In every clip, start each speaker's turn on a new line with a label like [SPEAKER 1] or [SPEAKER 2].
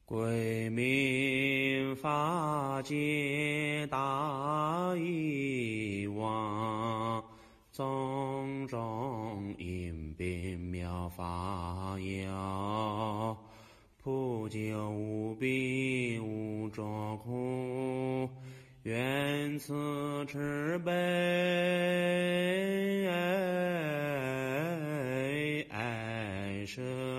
[SPEAKER 1] 归命法界大义王，种种因变妙法要，普救无病无着苦，愿此慈悲爱舍。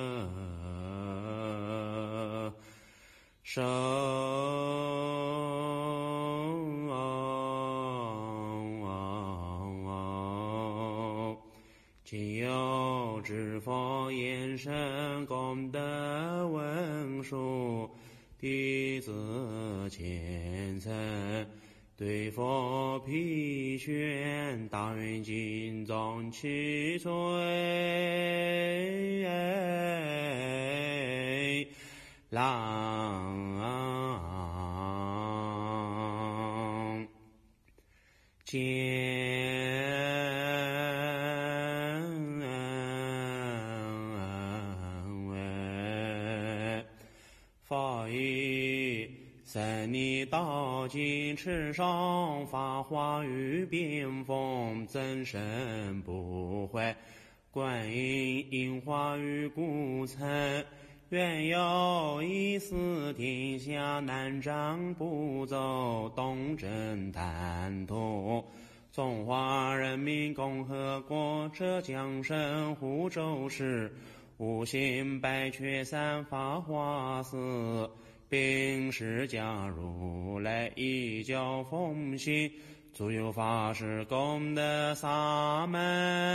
[SPEAKER 1] 今有知佛言深功德文殊，弟子虔诚对佛披宣，大愿尽众其罪浪见法语三逆道经持上法华语边锋真身不坏，观音因化于故曾，愿有一丝天下南瞻部洲东征坦途，中华人民共和国浙江省湖州市悟性白雀山法华寺，并释迦如来一教奉行，诸有法师功德萨门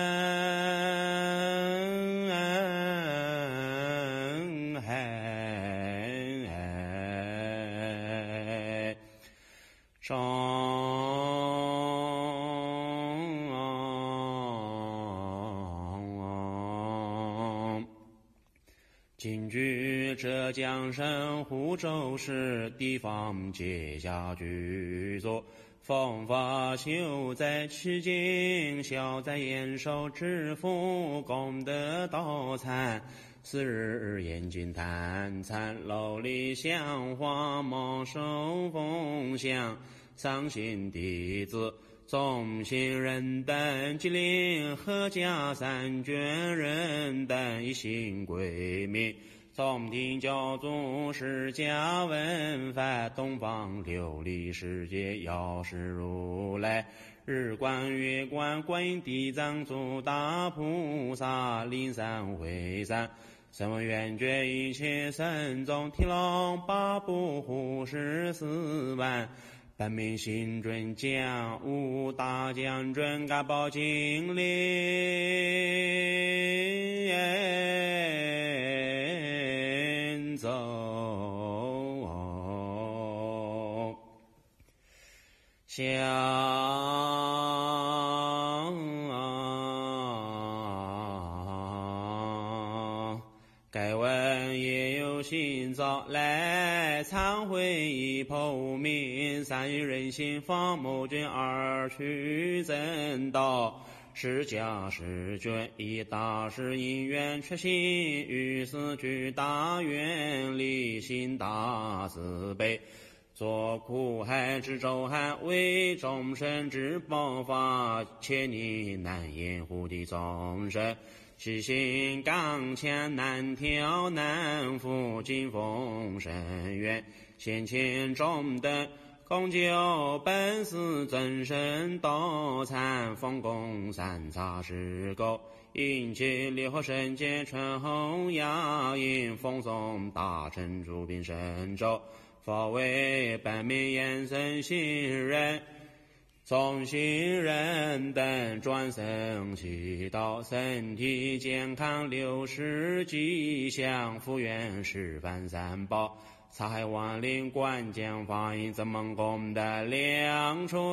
[SPEAKER 1] 今据浙江省湖州市地方结下居所，奉法修在其境，消灾延寿致富功德道参，四日严禁贪参，楼里香花蒙受奉香，上信弟子众信人等吉林阖家三眷人等一心归命，从听教主释迦文法，东方琉璃世界药师如来，日观月观观音地藏诸大菩萨，灵山会山声闻缘觉一切圣众，天龙八部护持4万，本命行准将无大将军嘎报经临走该文也有心造来忏悔一破无明，善于人心方某卷而去正道，释迦世卷以大事因缘确信，于是具大愿力行大慈悲，作苦海之舟海，为众生之宝法，切你难掩护的众生，其心刚强难调难伏，金风深渊先前众等共救本师真身道参，奉供三叉石狗，引起六神界春红雅音，奉送大乘诸品神咒，佛为本命延生行人众行人等转生祈祷，身体健康60吉祥，福缘十方三宝，财海万灵观讲法音增蒙功德两垂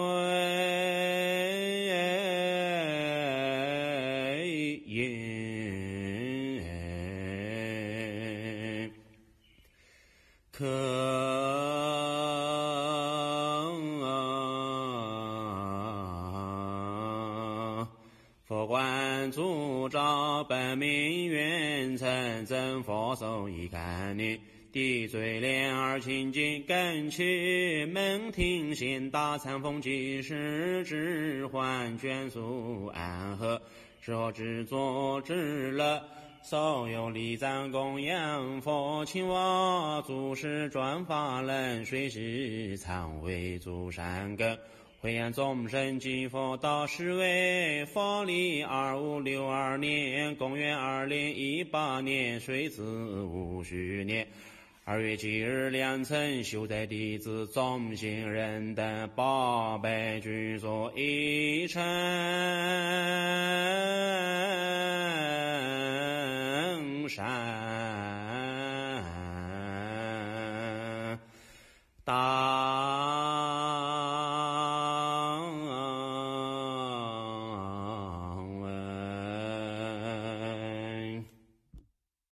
[SPEAKER 1] 佛观主照道本命元成真佛手一干念，抵罪莲而清净更去门庭现大参风即时之幻眷属安和说知作知乐所有礼赞供养佛请我诸事转法人随时常为诸善根惠安众生及佛道是为佛历2562年公元2018年岁子50年2月7日良辰修在弟子众行人等宝贝居所一称山大